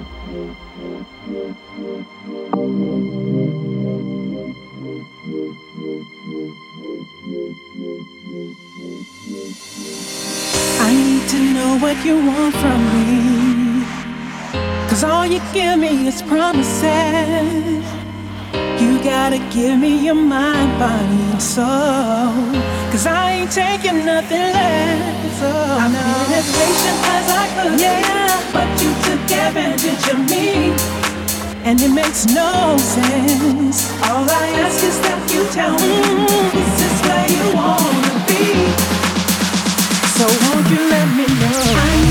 I need to know what you want from me, 'cause all you give me is promises. You gotta give me your mind, body, and soul, 'cause I ain't taking nothing less. Oh, I've been as patient as I could, yeah, but you took advantage of me, and it makes no sense. All I ask is that you tell me, is this where you wanna be? So won't you let me know?